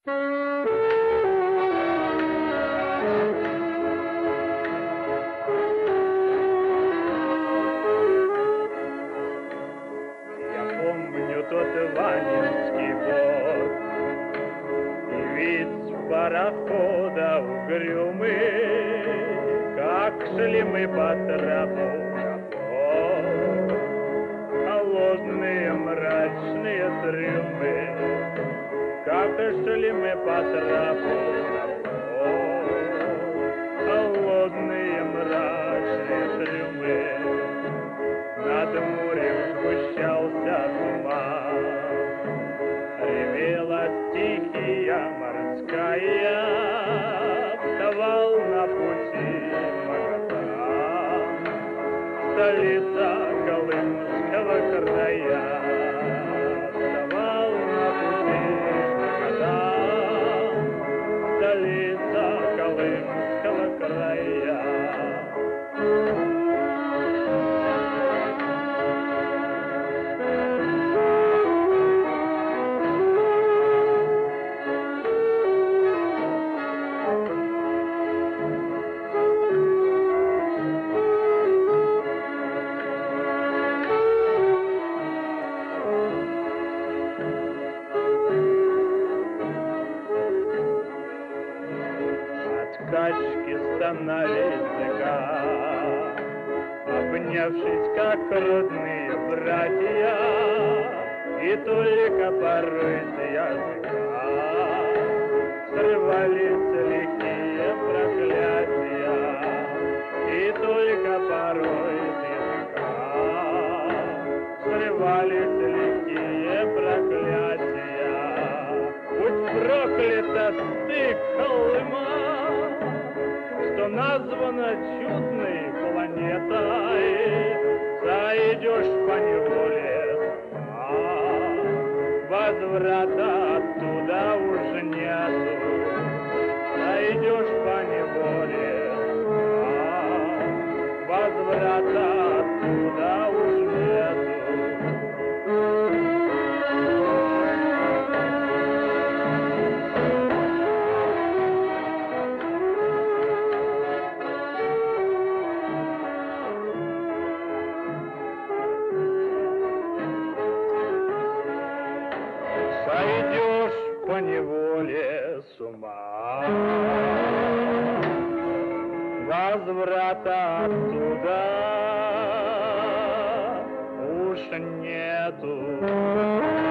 Помню тот Ванинский бор и вид с парохода угрюмый, как шли мы по трапу на пол. Холодные мрачные трюмы, как шли мы по трапу на пол. Холодные мрачные трюмы, над морем сгущался туман, ревела стихия морская, вставал на пути Магадан, столица Колымского края, вставал на пути Магадан, столица Колымского края. Качки стонали языка, обнявшись, как родные братья, и только порой с языка срывались лихие проклятия, и только порой с языка срывались лихие проклятия. Будь проклята ты, Колыма, что названа чудной планетой, зайдешь поневоле сама, возврата оттуда уже нету. Зайдешь поневоле сама, возврата оттуда уже нету. Сойдешь поневоле с ума, возврата оттуда уж нету.